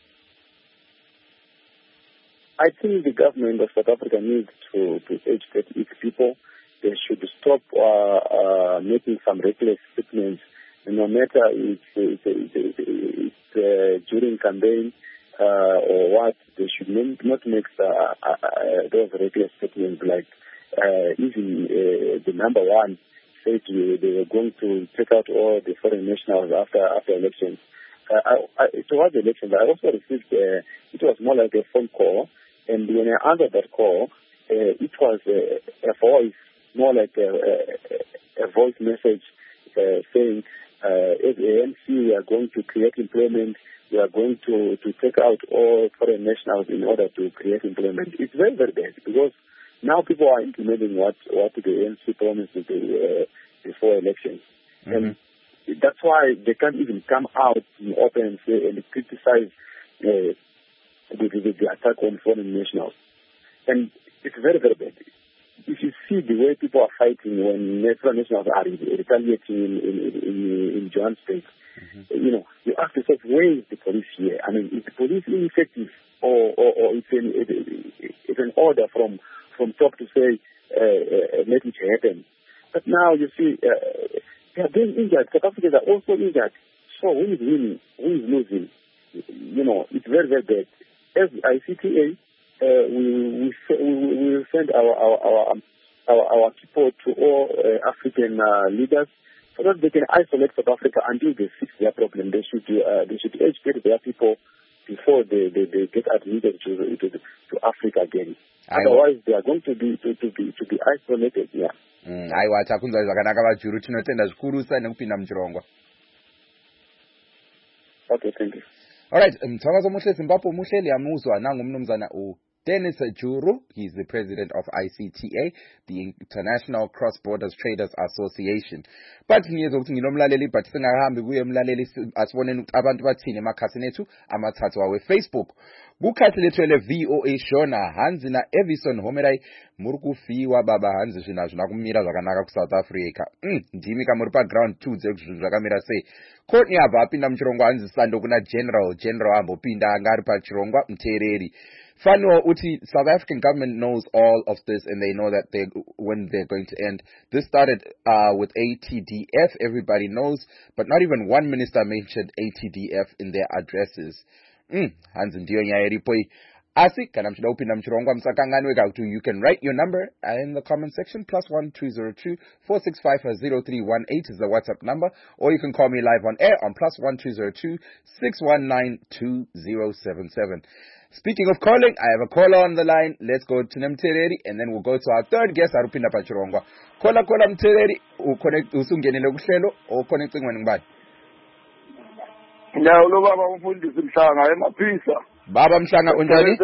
I think the government of South Africa needs to educate its people. They should stop making some reckless statements. No matter it's during campaign or what, they should not make those reckless statements like even the number one said they were going to take out all the foreign nationals after elections. Towards the elections, I also received, it was more like a phone call, and when I answered that call, it was a voice, more like a voice message saying, as ANC, we are going to create employment. We are going to take out all foreign nationals in order to create employment. It's very, very bad because now people are implementing what the ANC promised to do before elections. Mm-hmm. And that's why they can't even come out in open and say and criticize the attack on foreign nationals. And it's very, very bad. If you see the way people are fighting when foreign nationals are retaliating in Johannesburg, mm-hmm. You ask yourself, where is the police here? Is the police ineffective, or it's an order from top to say let it happen? But now you see they are being injured. South Africans are also injured. So who is winning? Who is losing? It's very, very bad. As ICTA, we will send our people to all African leaders so that they can isolate South Africa until they fix their problem. They should educate their people before they get admitted to Africa again. Otherwise, they are going to be isolated. Yeah. Aiwa takunzwa zvakanaka Vajuru, tinotenda zvikuru sana kupinda muchirongwa. Okay, thank you. All right, mthakazo muhle Zimbabwe muhle yamuzwa nangu mnumzana Dennis Juru. He's the president of ICTA, the International Cross Borders Traders Association. But ngiyezwa ukuthi nginomlaleli but singahambi kuye umlaleli asiboneni abantu bathini emakhasini ethu amathathu awe Facebook. Kukhasi lethu ele VOA Shona Hanzi na Evison Homerai muri kufiwa baba Hanzi zvinazvo nakumira zvakanaka ku South Africa. Ndimi kamuri pa ground 2 dzezvinhu zvakamira sei. Courtney abva apinda muchirongwa Hanzi Sando kuna general ambopinda angari pa chirongwa mutereri. Fano uti South African government knows all of this and they know that when they're going to end. This started with ATDF, everybody knows, but not even one minister mentioned ATDF in their addresses. Hanzi ndiyo nyaya iripo. Asi kana mchida upinda mchirongwa msakanganwe kuti you can write your number in the comment section +1202 465 0318 is the WhatsApp number, or you can call me live on air on +1202 619 2077. Speaking of calling, I have a caller on the line. Let's go to Mtereri and then we'll go to our third guest Arupinda Pachirongwa. Caller Mtereri, usungenele kuhlelo or connecting when ngibani? Ngiyawulo baba umfundisi Mhlanga emaphisa. Baba Mhlanga unjani?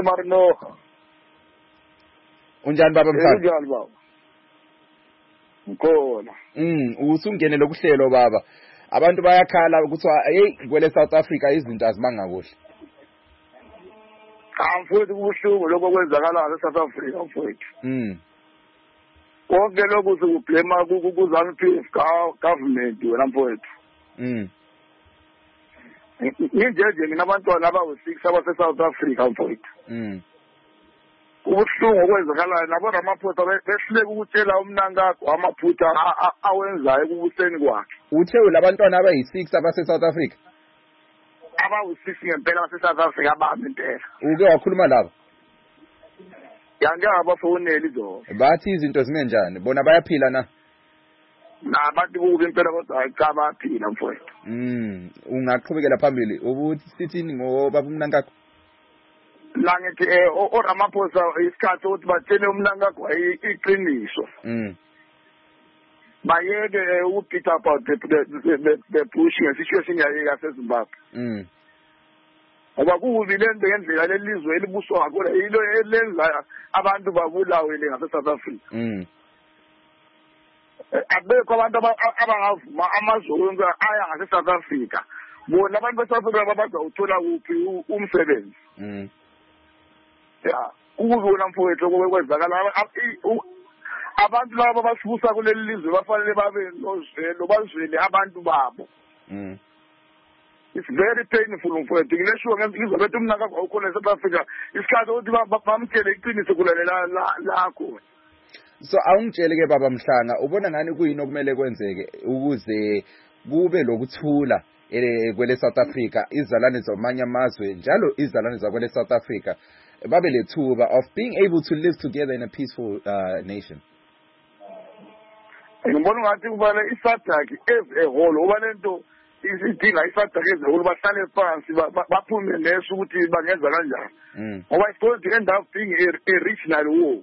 Unjani baba Mhlanga? Unjani baba? Ngkhona. Usungenele kuhlelo baba. Abantu bayakhala ukuthi hey kwele South Africa izinto azimanga kuhle. Mfowethu kubuhlungu lokho kwenzakalayo eSouth Africa mfowethu. Konke lokho sikublema kuZANU-PF government wena mfowethu. Nginjeje nginabantwana abawu6 abase-South Africa mfowethu. Kubuhlungu okwenzakalayo nabo Ramaphosa behluleka ukutshela umnankakho amaphutha awenzayo kubuseni kwakhe. Uthe labantwana abayi6 abase-South Africa? Abawu6 ngempela base-South Africa bami impela. Uke wakhuluma labo? Yange abafonela izo. Bathi izinto zime njani? Bona bayaphila na? Nabantu kubi impela kodwa cha bayaphila mfowethu. Ungaqhubekela phambili ukuthi sithini ngobaba umnankakho? la ngithi oRamaphosa isikhathi ukuthi batshele umnankagwa iqiniso bayeke ukubit about the push ngesituation yaseZimbabwe ngoba kubi lento ngendlela lelizwe elibuswa ngakho yilo elenza abantu babulawe ngaseSouth Africa abekho abantu abangavuma amazwe wonke aya ngaseSouth Africa bona abantu beSouth Africa bazawuthola kuphi umsebenzi ya ukubona mfowethu okwenzakala abantu laba basibusa kuleli lizwe bafanele babe nozwelo bazwele abantu babo it's very painful mfowethu ngilesho ngempilo bethu umnakakho ukhona eSouth Africa isikhathi ukuthi bamtshele iqiniso kulalela lakho. So awungitshele ke baba Mhlanga ubona ngani kuyini okumele kwenzeke ukuze kube lokuthula kwele South Africa izalane zamanye amazwe njalo izalane zakwele South Africa babe lethuba of being able to live together in a peaceful nation? Ngibona ngathi kubana iSADC as a whole obalento isidinga iSADC as a whole bahlale phansi baphume neso ukuthi bangenza kanjani ngoba it's going to end up being a regional war.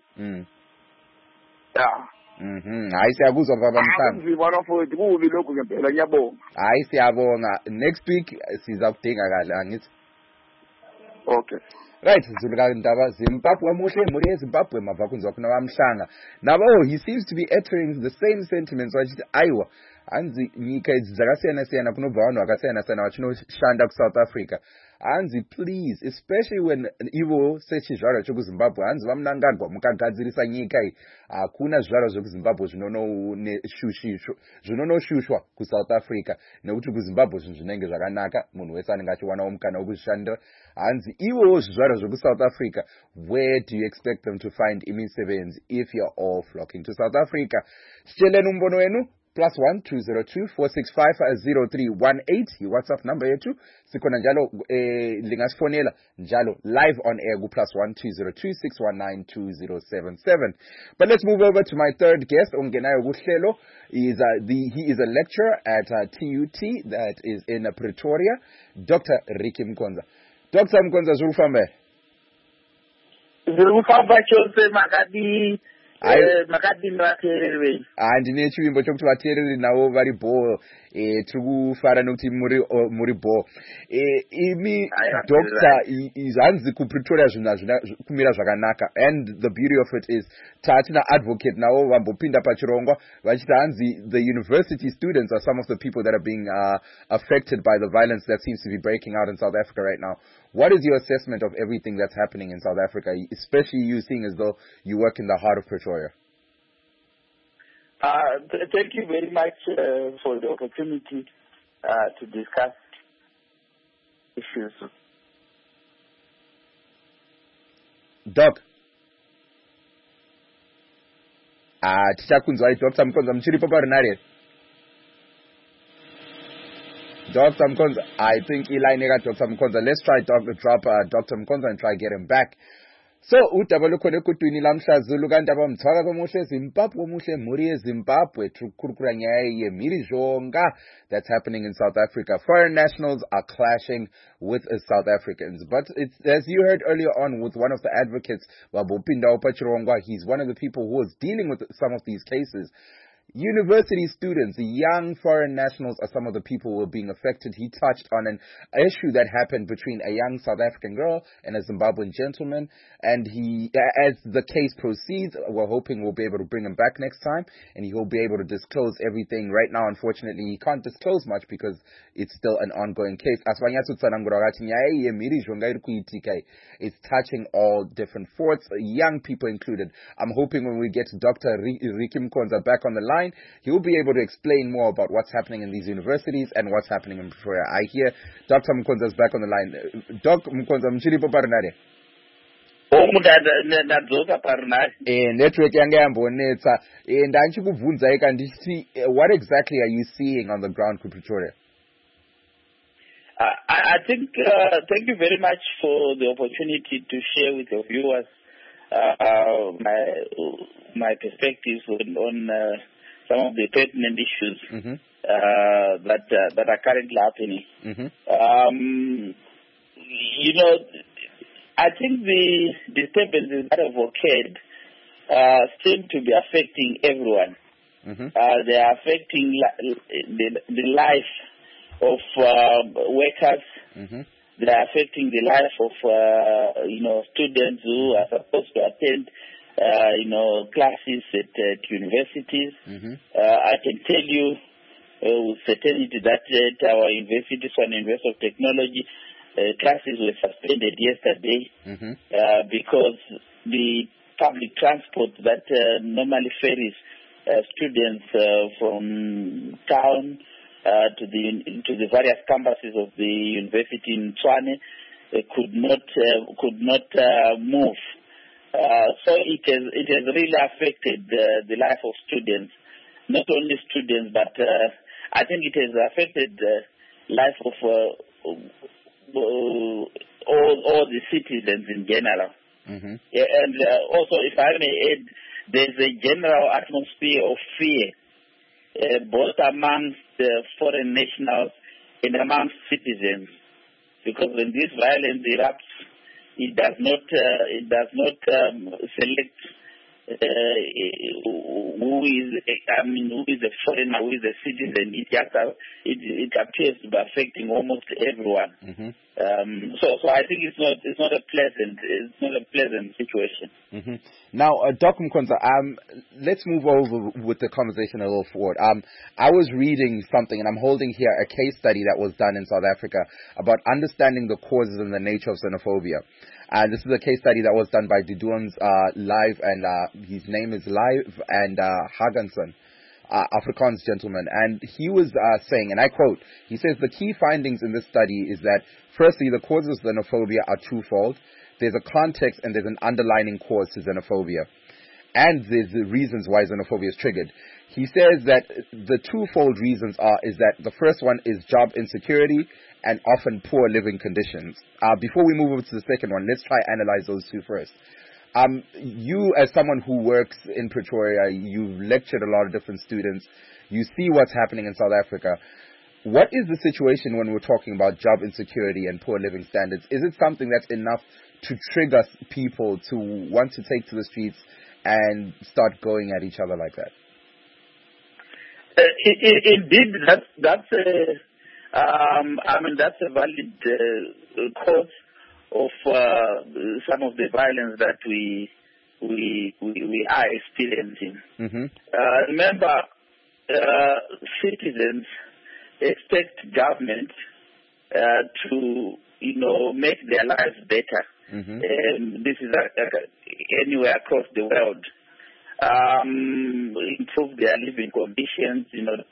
Hayi siyakuzwa baba Mhlanga. Ngibona futhi kubi lokho ngempela ngiyabonga. Hayi siyabonga. Next week sizakudinga kahle angithi. Okay. Right, Zuluka Ndaba Zimbabwe muhle muri eZimbabwe mava kunzwa kuna bamhlanga. Nabo he seems to be echoing the same sentiments wachithi aiwa anzi nyika dzakasiyana siyana kunobva vanhu vakasiyana siyana vachinoshanda kuSouth Africa. Anzi please, especially when ivo sechizvaro chekuZimbabwe anzi vamunangagwa mukagadzirisa nyika iyi hakuna zvivaro zvekuZimbabwe zvinonoshushwa kuSouth Africa nekuti kuZimbabwe zvinhu zvinenge zvakanaka munhu wese anenge achiwanawo mukana wekuzvishandira. Hanzi ivowo zvivaro zvekuSouth Africa, where do you expect them to find imisebenzi if you're all flocking to South Africa? Sicheleni umbono wenu +1 202 465 0318 WhatsApp number yetu sikona njalo lingasifonela njalo live on air ku +1 202 619 2077. But let's move over to my third guest ongenayo kuhlelo. He is a lecturer at TUT that is in Pretoria, Dr. Ricky Mkonza. Dr. Mkonza zurufambe. Zurufamba chose makadi makadini vateereri handine chivimbo chokuti vateereri navo vari bho tiri kufara nokuti muri bho imi doctor hanzi kupretoria zvinhu hazvina kumira zvakanaka, and the beauty of it is tatina advocate navo vambopinda pachirongwa vachiti hanzi the university students are some of the people that are being affected by the violence that seems to be breaking out in South Africa right now. What is your assessment of everything that's happening in South Africa, especially you seeing as though you work in the heart of Pretoria? Thank you very much for the opportunity to discuss issues. Doc. Tichakunzwai Dr. Mkonza mchiripo parinare. Dr. Mkonza, I think Eli nega Dr. Mkonza. Let's try drop Dr. Mkonza and try get him back. So udaba lukhona ekutwini lamhla Zulu kanti abamthwaka komuhle Zimbabwe muhle muri eZimbabwe trukurukura nyaya yemhirizhonga that's happening in South Africa. Foreign nationals are clashing with South Africans, but it's, as you heard earlier on with one of the advocates Babopinda Opachirongwa, he's one of the people who was dealing with some of these cases. University students, young foreign nationals are some of the people who are being affected. He touched on an issue that happened between a young South African girl and a Zimbabwean gentleman. And he, as the case proceeds, we're hoping we'll be able to bring him back next time and he'll be able to disclose everything. Right now, unfortunately, he can't disclose much because it's still an ongoing case. It's touching all different forts, young people included. I'm hoping when we get Dr. Ricky Mkonza back on the line, he will be able to explain more about what's happening in these universities and what's happening in Pretoria. I hear Dr. Mkonza is back on the line. Dr. Mkonza, mchiripo parinare. Network yange yambonetsa. Ndanchikubvunza eka ndichiti what exactly are you seeing on the ground in Pretoria? I think thank you very much for the opportunity to share with your viewers my perspectives on some of the pertinent issues that are currently happening. You know, I think the disturbances that have occurred seem to be affecting everyone. They are affecting the life of workers. They are affecting the life of students who are supposed to attend classes at universities. I can tell you with certainty that at our university, Swan University of Technology, classes were suspended yesterday because the public transport that normally ferries students from town to the various campuses of the university in Tshwane could not move. So it has really affected the life of students, not only students, but I think it has affected the life of all the citizens in general. And also, if I may add, there's a general atmosphere of fear, both amongst foreign nationals and amongst citizens, because when this violence erupts, it does not select who is a foreigner, who is a citizen. It appears to be affecting almost everyone. So I think it's not a pleasant situation. Now, Dr. Mkhonza, let's move over with the conversation a little forward. I was reading something, and I'm holding here a case study that was done in South Africa about understanding the causes and the nature of xenophobia. And this is a case study that was done by Diduans Live, and his name is Live and Haganson, Afrikaans gentleman. And he was saying, and I quote, he says, the key findings in this study is that, firstly, the causes of xenophobia are twofold. There's a context and there's an underlying cause to xenophobia. And there's the reasons why xenophobia is triggered. He says that the twofold reasons is that the first one is job insecurity and often poor living conditions. Before we move over to the second one, let's try analyze those two first. You, as someone who works in Pretoria, you've lectured a lot of different students. You see what's happening in South Africa. What is the situation when we're talking about job insecurity and poor living standards? Is it something that's enough to trigger people to want to take to the streets and start going at each other like that? Indeed, that's a valid cause of some of the violence that we are experiencing. Remember, citizens expect government to make their lives better. This is anywhere across the world. Improve their living conditions,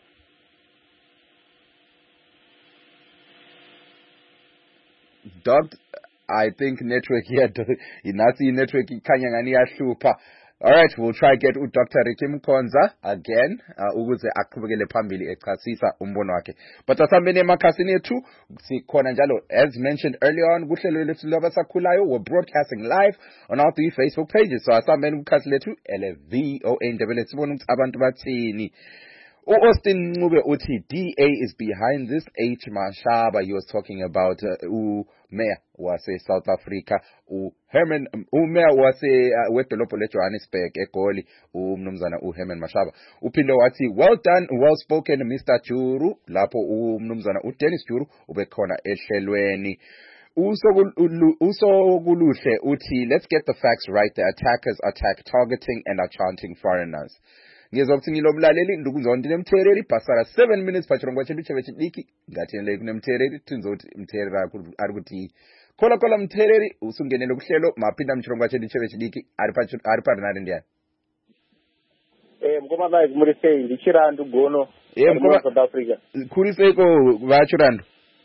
Dog, I think network here, inasi network ikanyangani yahlupa. Alright, we'll try get Dr. Ricky Mkhonza again, ukuze aqhubekele phambili echasisa umbono wakhe. But asambene emakhasini ethu sikhona njalo, as mentioned earlier on, kuhlelo lethu labasakhulayo, we're broadcasting live on our 3 Facebook pages. So asambene kukhasi lethu LVOA Ndebele sibone ukuthi abantu bathini. Austin Ncube uthi DA is behind this. H Mashaba, he was talking about Mayor was South Africa, Herman Mayor was wedolopho le Johannesburg eGoli umnumzana Herman Mashaba. Uphinde wathi well done, well spoken Mr. Juru, lapho umnumzana Dennis Juru ubekhona ehlelweni. Usokuluhle uthi let's get the facts right. The attackers attack targeting and are chanting foreigners. Ngizokuthinyilo mlaleli ndukuzonto nemthereri pasara 7 minutes pachirongwa chedu chevechidiki ngatenele kunemthereri tunzoti mthereri arikuti kola mthereri usungenele kuhlelo mapinda mchirongwa chedu chevechidiki ari parinari ndiani mkoma mai murisei ndichirandu gono mkoma South Africa kuriseiko vachirandu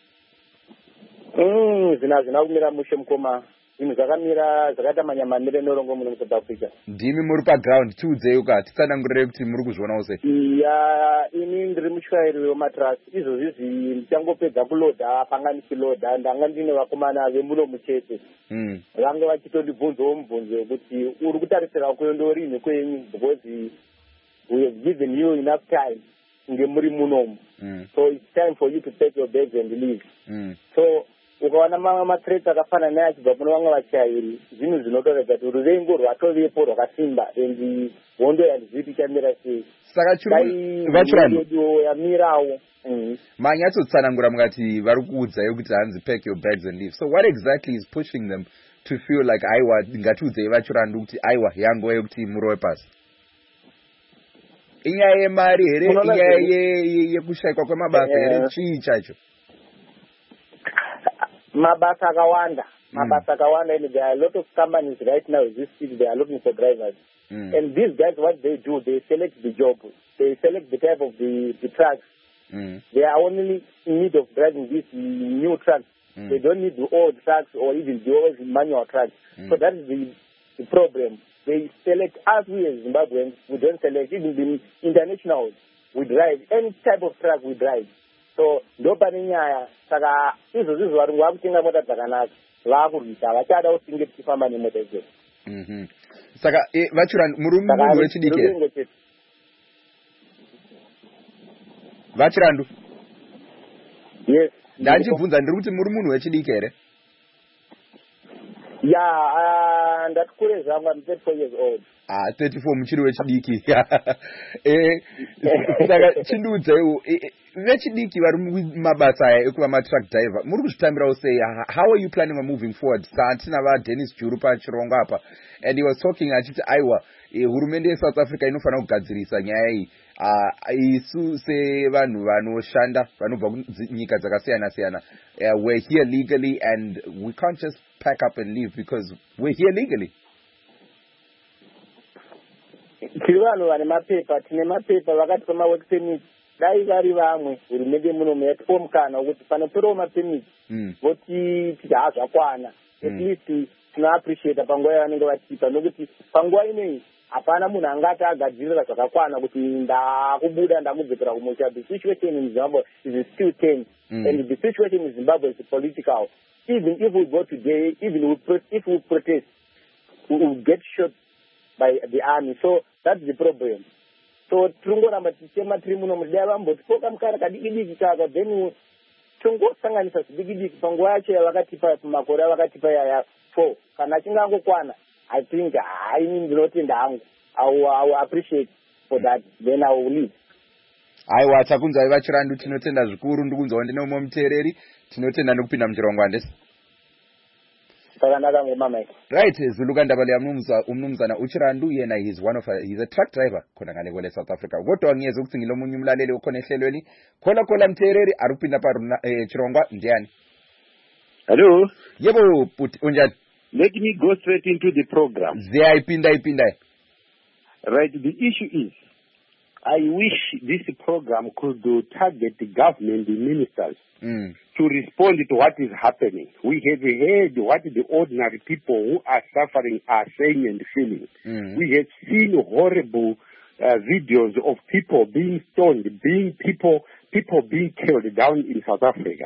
zvina kumira mushe mkoma zvinhu zvakamira zvakaita manyamanire norongo muno South Africa. Ndimi muri paground tiudzei uka titsanangurire kuti muri kuzviona sei. Ini ndiri mutyairi wematrasi izvozvi ndichangopedza kuloda panga ndichiloda ndanga ndine vakomana vemulomu chete vange vachitondibvunzawo mubvunzo wekuti uri kutarisira kuendorini kwenyu because we have given you enough time kunge muri munomu so it's time for you to take your bags and leave so ukaona mamwe mathreats akafana naye achibva kune vamwe vachairi zvinhu zvinotoredza kuti ruvengo rwatovepo rwakasimba and hondo handizviti chamira sei saka chirungu yamirawo manyatsotsanangura mukati vari kuudzai kuti hanzi pack your bags and leave. So what exactly is pushing them to feel like aiwa ngatiudzei vachirandu kuti aiwa yanguva yekuti murowe pasi? Inyaya yemari here, inyaya yekushayikwa kwemabasa here, chii chacho? Mabasa akawanda and there are a lot of companies right now this city, they are looking for drivers. And these guys, what they do, they select the job, they select the type of the trucks. They are only in need of driving these new trucks. They don't need the old trucks or even the old manual trucks. So that is the problem. They select us, we as Zimbabweans, we don't select. Even the internationals, we drive any type of truck we drive. So ndopane nyaya saka izvo vari vakutenga mota dzakanaka vakurwisa vachada kutinge tichifamba nemota idzodzo. Saka vachirandu muri munhu wechidiki here? Vachirandu? Yes. Ndachibvunza ndiri kuti muri munhu wechidiki here? Yeah, ndati kure zvangu, I'm 34 years old. 34 muchiri wechidiki. Saka chindiudzaiwo vechidiki vari mumabasa aya ekuva matruck driver muri kuzvitambirawo sei? How are you planning on moving forward? Satina vaDennis Juru pachirongo apa, and he was talking achiti aiwa hurumende yeSouth Africa inofanira kugadzirisa nyaya iyi. Isu sevanhu vanoshanda vanobva kunyika dzakasiyana siyana, we're here legally and we can't just pack up and leave because we're here legally. Tiri vanhu vane mapepa, tine mapepa vakatipa mawork permit. Dai vari vamwe hurumende munomu yatipo mukana wekuti panotorawo mapemiti voti titi hazvakwana, at least tinoappreciata panguva yavanenge vatipa, nokuti panguva ineyi hapana munhu angati agadzirira zvakakwana kuti ndakubuda ndamudzokera kumusha. The situation in Zimbabwe is still tense, and the situation in Zimbabwe is political. Even if we go today, even if we protest, we will get shot by the army. So that's the problem. So tirongoramba tichema tiri muno mudai vambotipoka mukara kadiki-diki kaka, then tongosanganisa zvidiki-diki panguva yacho yavakatipa makore avakatipa yaya 4 kana achinge angokwana. I think I ndinotenda hangu I will appreciate for that, then I will leave. Aiwa, takunzai vachirandu, tinotenda zvikuru. Ndikunzwa ndine umwe muteereri, tinotenda nekupinda muchirongo handesi. Right, Zuluka Ndabale umnumzana uchirandu yena he's a truck driver khona ngale kwele South Africa. Kodwa ngiyeza ukuthi ngilomunye umlaleli okhona ehlelweni. Khola mteereri arupinda pa chirongo ndiani? Hello. Yebo but unjani? Let me go straight into the program. Ipinda. Right, the issue is, I wish this program could target the government, the ministers, to respond to what is happening. We have heard what the ordinary people who are suffering are saying and feeling. We have seen horrible videos of people being stoned, people being killed down in South Africa.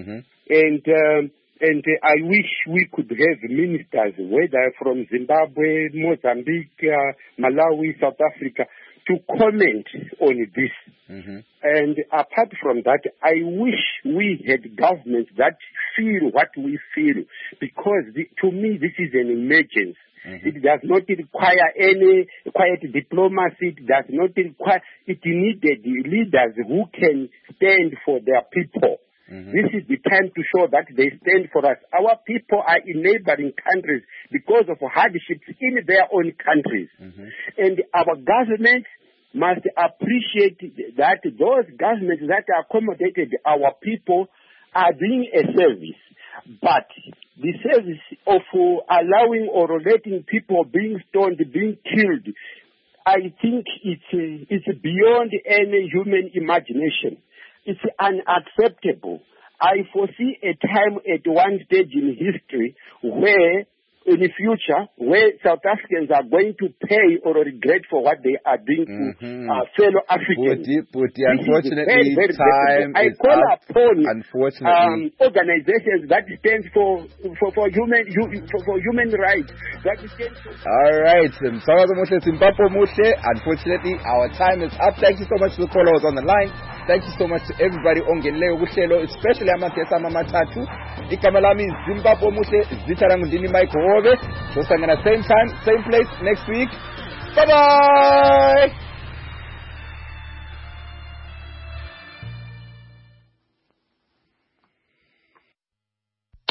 And I wish we could have ministers, whether from Zimbabwe, Mozambique, Malawi, South Africa, to comment on this. And apart from that, I wish we had governments that feel what we feel, because to me this is an emergency. It does not require any quiet diplomacy. It does not require. It needed leaders who can stand for their people. This is the time to show that they stand for us. Our people are in neighboring countries because of hardships in their own countries. And our government must appreciate that those governments that accommodated our people are doing a service. But the service of allowing or letting people being stoned, being killed, I think it's beyond any human imagination. It's unacceptable. I foresee a time at one stage in history where, in the future, where South Africans are going to pay or regret for what they are doing to fellow Africans. Unfortunately, very time I is call up. upon Unfortunately, organizations that stand for human rights. That stand for. All right, Zimbabwe Mushe. Unfortunately, our time is up. Thank you so much for the call. I was on the line. Thank you so much to everybody ongeneleyo kuhlelo, especially amaguests amathathu. Igama lami Zimbabwe Muhle, zitha langu ndini Mike Hove. Sosangana same time, same place next week. Bye bye.